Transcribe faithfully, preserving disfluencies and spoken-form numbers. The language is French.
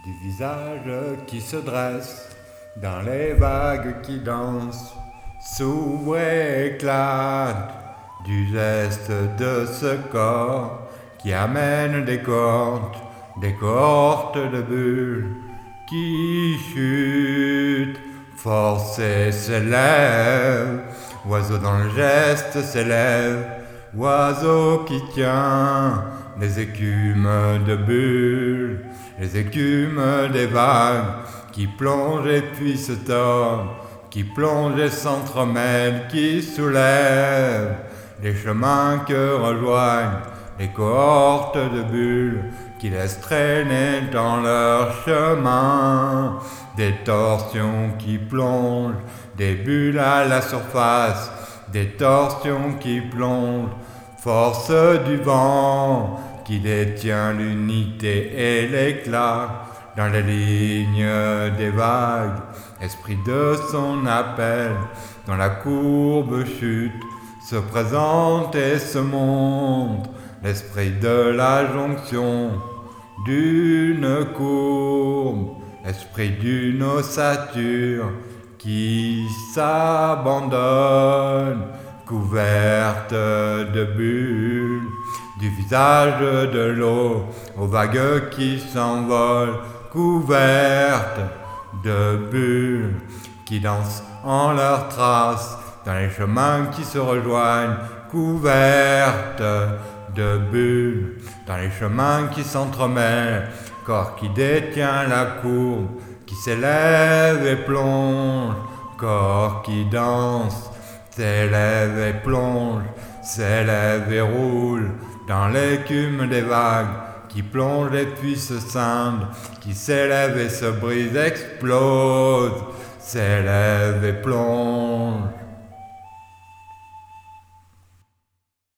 du visage qui se dresse dans les vagues qui dansent, s'ouvre et éclate du geste de ce corps qui amène des cohortes, des cohortes de bulles qui chutent, force et s'élève, oiseau dans le geste s'élève, oiseau qui tient les écumes de bulles, les écumes des vagues qui plongent et puis se tordent, qui plongent et s'entremêlent, qui soulèvent les chemins que rejoignent les cohortes de bulles qui laissent traîner dans leur chemin des torsions qui plongent, des bulles à la surface, des torsions qui plongent, force du vent qui détient l'unité et l'éclat dans les lignes des vagues, esprit de son appel, dans la courbe chute, se présente et se montre, l'esprit de la jonction d'une courbe, esprit d'une ossature qui s'abandonne, couverte de bulles, du visage de l'eau aux vagues qui s'envolent, couverte de bulles qui dansent en leurs traces dans les chemins qui se rejoignent, couverte de bulles dans les chemins qui s'entremêlent, corps qui détient la courbe, qui s'élève et plonge, corps qui danse, s'élève et plonge, s'élève et roule dans l'écume des vagues, qui plonge et puis se scinde, qui s'élève et se brise, explose, s'élève et plonge.